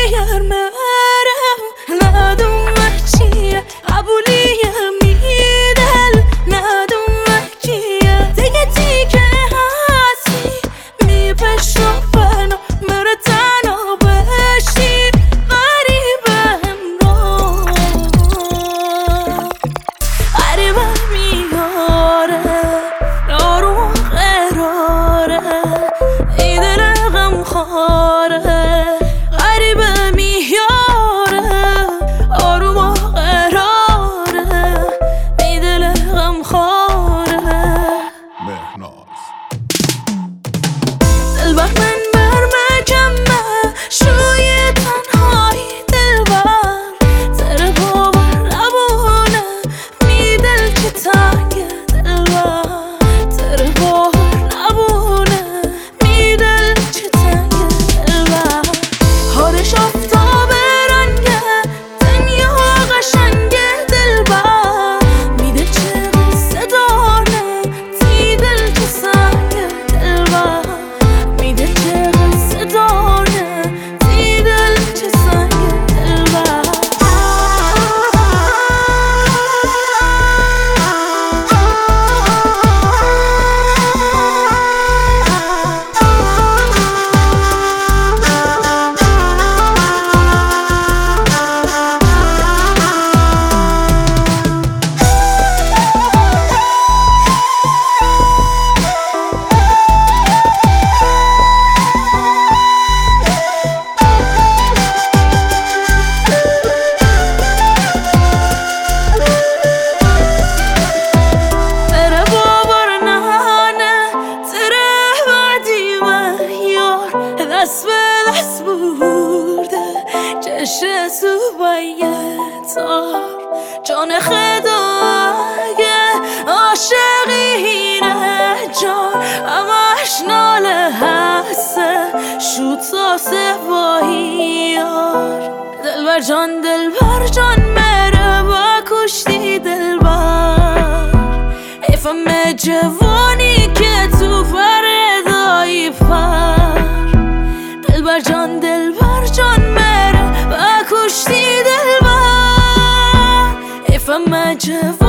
دیگر مرم ندونم چیه قبولیه میدل ندونم کیه دیگه دیگه هستی میپشم بنا مره تنها بشی غریبم رو غریبم میاره آروم قراره ای دل غم خواره غریبه میاره آروم قراره ای دل غم خواره مهناز دلبر من برمکمه شوی تنهایی دلبر سر باور نبونه میدل که تنگه دلبر سر باور نبونه میدل که تنگه دلبر حالش آفتاب رنگه دنیا قشنگه دلبر میده چه قصه داره تی دل که سنگه دلبر میده چه قصه داره تی دل که سنگه دلبر دست به دست برده چشم سوبایه تار جان خدایه عاشقینه جان همش ناله هسته شوتا سوایی یار دلبر جان مره با کشتی دلبر افهم جوانی که تو فردایی پر دلبر جان مره و کشتی دلبر افهم جوانی